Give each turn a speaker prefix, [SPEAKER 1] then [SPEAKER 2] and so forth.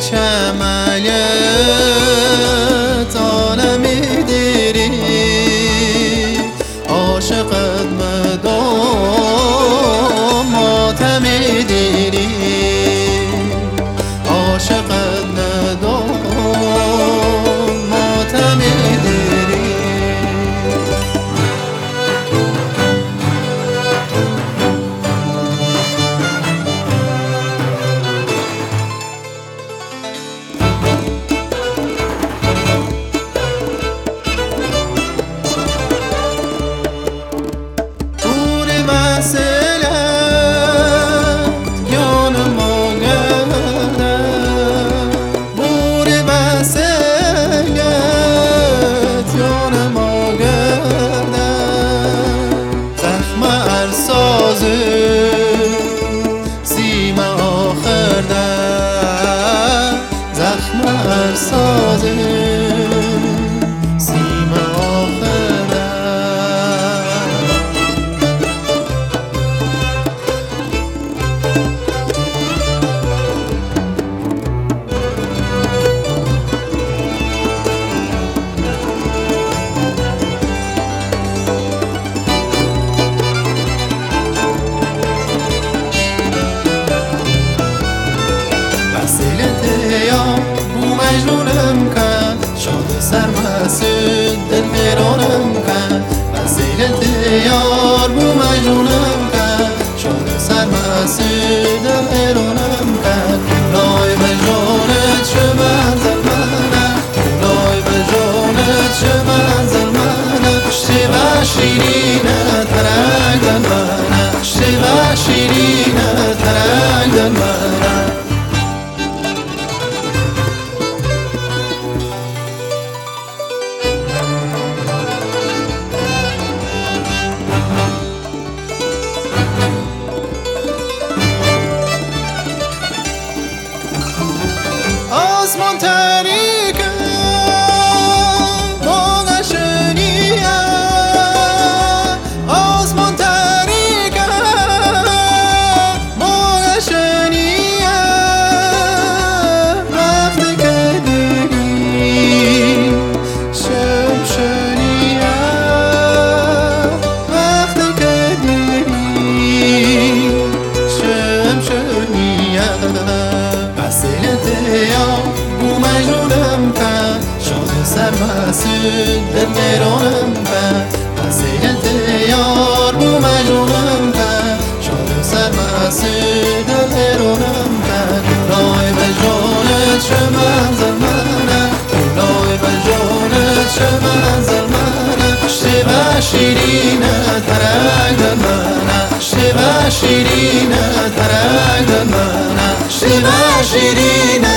[SPEAKER 1] کمالیت عالمی دیری عاشقت مدام ماتمی دیری عاشقت مدام ماتمی دیری سیم آخر در زخم هر سازه سیم آخر مجنونم کرد شاد سرمسود دل میرانم کرد وسیلت یار بو مجنونم کرد شاد سرمسود دل میرانم کرد لای مجنونت چه منزل منه لای مجنونت چه منزل منه شتی و شیرینت ترک دل منه شتی و شیرینت ترک دل منه آسمان تاریکه ما قشنگیه آسمان تاریکه ما قشنگیه وقتی که دیگی شمشونیه وقتی که دیگی شمشونیه وسیلت یار بو مجنونم کرد شاد سرمسود دل میرانم کرد وسیلت یار بو مجنونم کرد شاد سرمسود دل میرانم کرد لای مجنونت چه منزل منه لای مجنونت چه منزل منه شتی و شیرینت ترک دل منه شتی و شیرینت ترک دل منه شتی و شیرینت